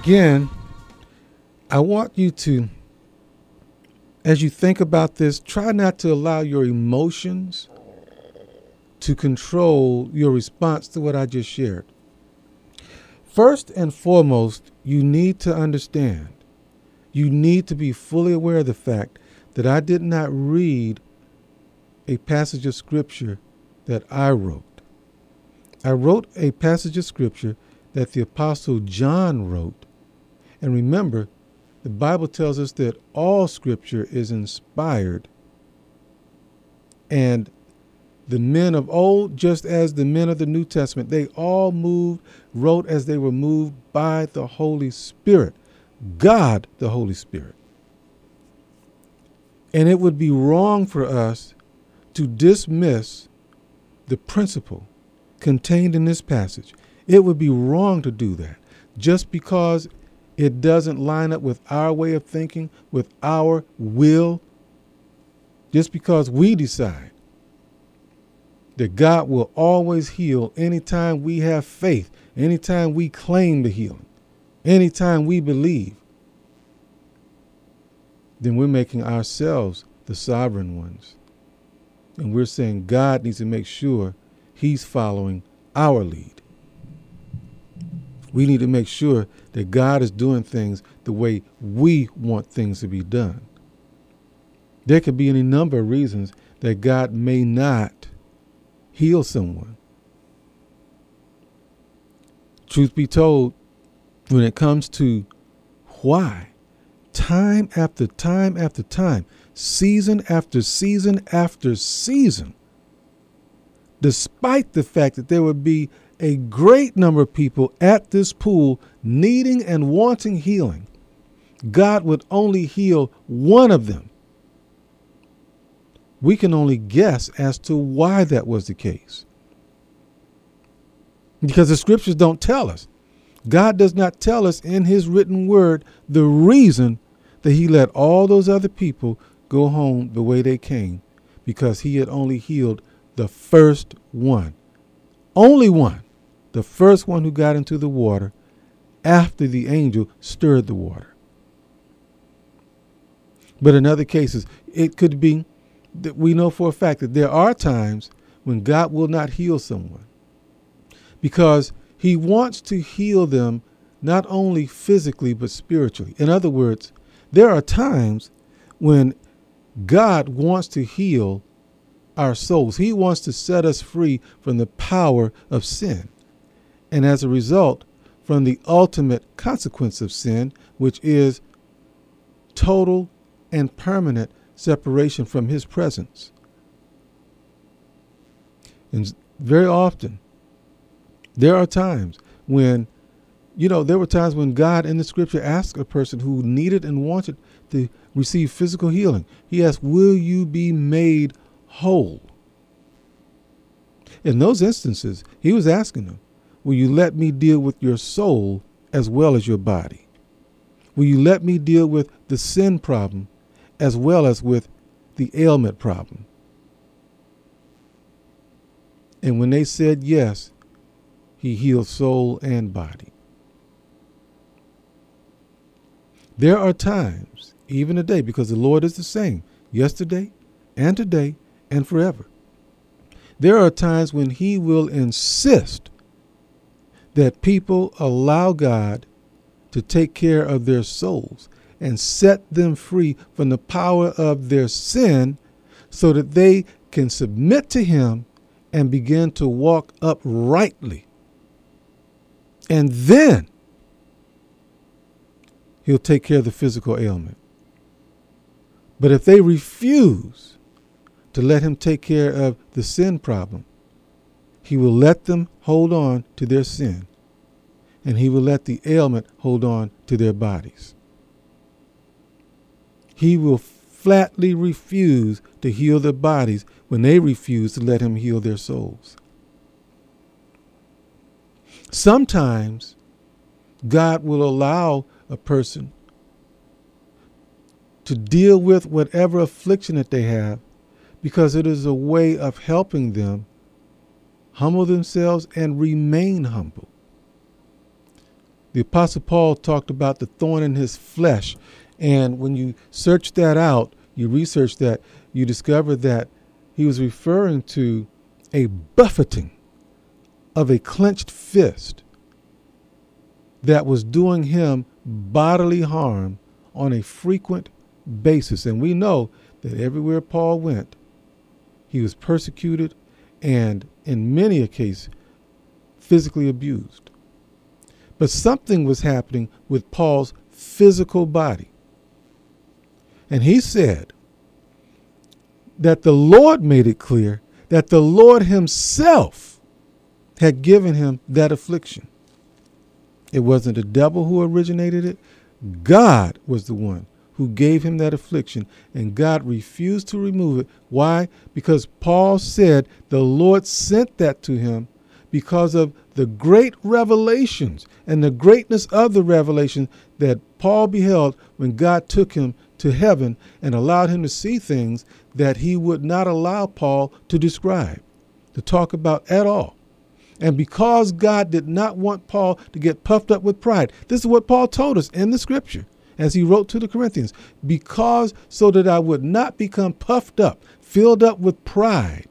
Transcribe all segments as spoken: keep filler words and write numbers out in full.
again, I want you to, as you think about this, try not to allow your emotions to control your response to what I just shared. First and foremost, you need to understand, you need to be fully aware of the fact that I did not read a passage of scripture that I wrote. I wrote a passage of scripture that the Apostle John wrote. And remember, the Bible tells us that all scripture is inspired. And the men of old, just as the men of the New Testament, they all moved, wrote as they were moved by the Holy Spirit, God, the Holy Spirit. And it would be wrong for us to dismiss the principle contained in this passage. It would be wrong to do that just because it doesn't line up with our way of thinking, with our will, just because we decide that God will always heal anytime we have faith, anytime we claim the healing, anytime we believe, then we're making ourselves the sovereign ones. And we're saying God needs to make sure he's following our lead. We need to make sure that God is doing things the way we want things to be done. There could be any number of reasons that God may not heal someone. Truth be told, when it comes to why, time after time after time, season after season after season, despite the fact that there would be a great number of people at this pool needing and wanting healing, God would only heal one of them. We can only guess as to why that was the case, because the scriptures don't tell us. God does not tell us in his written word the reason that he let all those other people go home the way they came, because he had only healed the first one. Only one. The first one who got into the water after the angel stirred the water. But in other cases, it could be that we know for a fact that there are times when God will not heal someone because he wants to heal them not only physically but spiritually. In other words, there are times when God wants to heal our souls. He wants to set us free from the power of sin. And as a result, from the ultimate consequence of sin, which is total and permanent separation from his presence. And very often, there are times when, you know, there were times when God in the scripture asked a person who needed and wanted to receive physical healing. He asked, will you be made whole? In those instances, he was asking them, will you let me deal with your soul as well as your body? Will you let me deal with the sin problem as well as with the ailment problem? And when they said yes, he healed soul and body. There are times, even today, because the Lord is the same yesterday and today and forever. There are times when he will insist that people allow God to take care of their souls and set them free from the power of their sin so that they can submit to him and begin to walk uprightly. And then he'll take care of the physical ailment. But if they refuse to let him take care of the sin problem, he will let them hold on to their sin, and he will let the ailment hold on to their bodies. He will flatly refuse to heal their bodies when they refuse to let him heal their souls. Sometimes God will allow a person to deal with whatever affliction that they have because it is a way of helping them humble themselves and remain humble. The Apostle Paul talked about the thorn in his flesh. And when you search that out, you research that, you discover that he was referring to a buffeting of a clenched fist that was doing him bodily harm on a frequent basis. And we know that everywhere Paul went, he was persecuted and in many a case physically abused. But something was happening with Paul's physical body. And he said that the Lord made it clear that the Lord himself had given him that affliction. It wasn't the devil who originated it. God was the one who gave him that affliction, and God refused to remove it. Why? Because Paul said the Lord sent that to him because of the great revelations and the greatness of the revelation that Paul beheld when God took him to heaven and allowed him to see things that he would not allow Paul to describe, to talk about at all. And because God did not want Paul to get puffed up with pride, this is what Paul told us in the scripture as he wrote to the Corinthians, because so that I would not become puffed up, filled up with pride.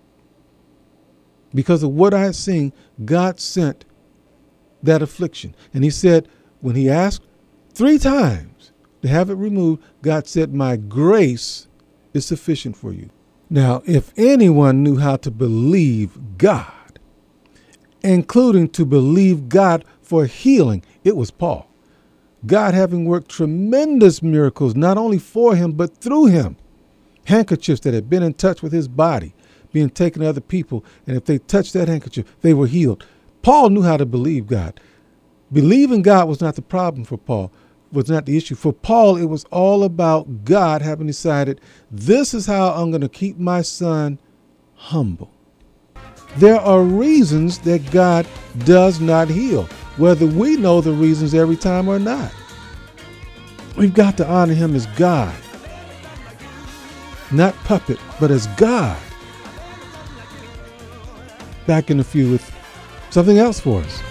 Because of what I had seen, God sent that affliction. And he said, when he asked three times to have it removed, God said, my grace is sufficient for you. Now, if anyone knew how to believe God, including to believe God for healing, it was Paul. God having worked tremendous miracles, not only for him, but through him. Handkerchiefs that had been in touch with his body being taken to other people, and if they touched that handkerchief, they were healed. Paul knew how to believe God. Believing God was not the problem for Paul, was not the issue. For Paul, it was all about God having decided, this is how I'm going to keep my son humble. There are reasons that God does not heal, whether we know the reasons every time or not. We've got to honor him as God, not puppet, but as God. Back in a few with something else for us.